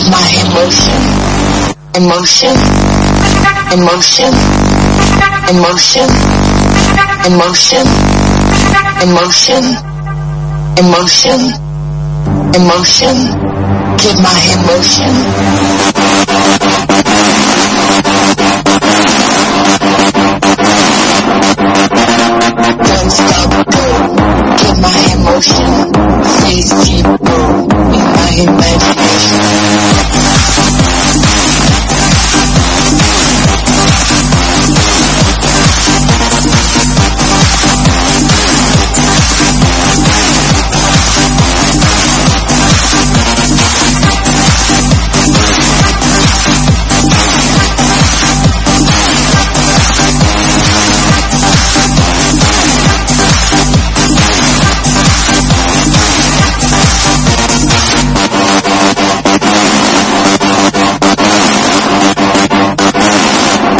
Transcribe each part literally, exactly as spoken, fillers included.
my emotion, emotion, emotion, emotion, emotion, emotion, emotion, emotion, give my emotion. Don't stop, go, give my emotion. Please keep going in my imagination.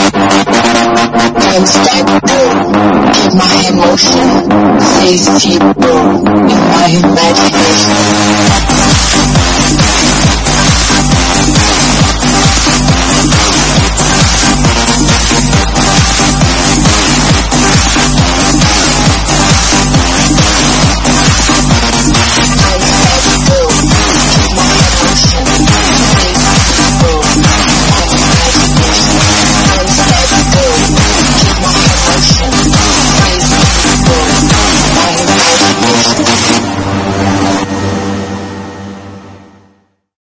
Don't stop, go, give my emotion. Please keep